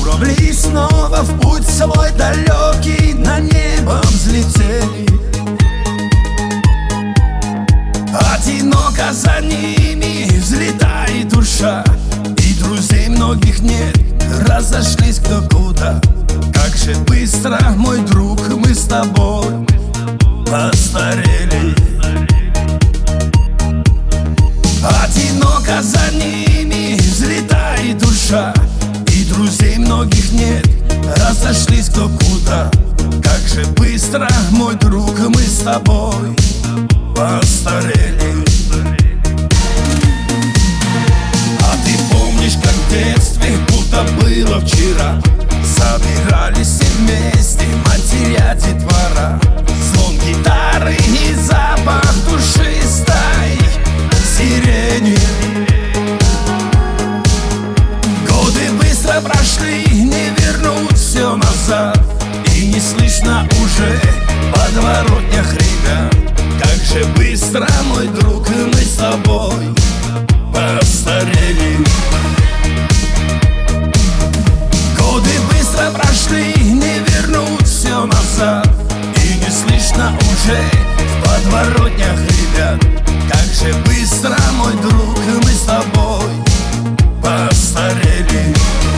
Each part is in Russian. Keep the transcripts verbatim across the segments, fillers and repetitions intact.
Журавли снова в путь свой далекий на небо взлетели. Одиноко за ними взлетает душа, и друзей многих нет, разошлись кто куда. Как же быстро, мой друг, мы с тобой постарели. Одиноко за ними взлетает душа, и друзей многих нет, разошлись кто куда. Как же быстро, мой друг, мы с тобой постарели. А ты помнишь, как в детстве, будто было вчера, собирались все вместе матеря, детвора, звон гитары и запах душистой сирени. Годы быстро прошли, не вернуть все назад, и не слышно уже в подворотнях ребят. Как же быстро, мой друг, мы с тобой постарели. Годы быстро прошли, не вернуть все назад, и не слышно уже в подворотнях ребят. Как же быстро, мой друг, мы с тобой постарели.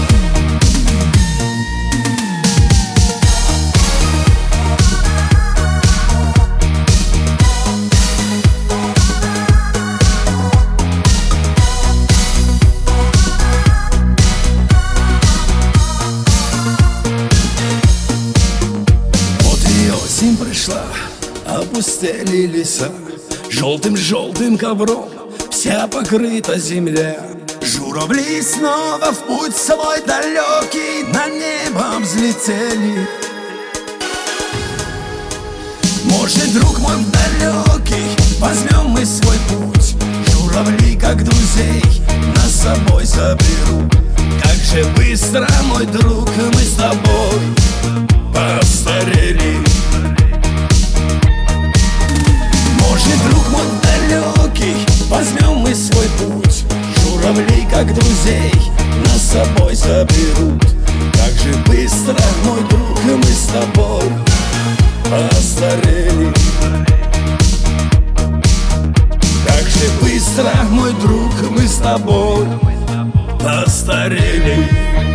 Осень пришла, опустели леса, желтым-желтым ковром вся покрыта земля. Журавли снова в путь свой далекий на небо взлетели. Может, друг мой далекий, возьмем мы свой путь, журавли, как друзей, нас с собой заберут. Как же быстро, мой друг, мы с тобой постарели. Может, друг мой далекий, возьмем мы свой путь, журавли, как друзей, нас с собой заберут. Как же быстро, мой друг, мы с тобой постарели. Как же быстро, мой друг, мы с тобой постарели.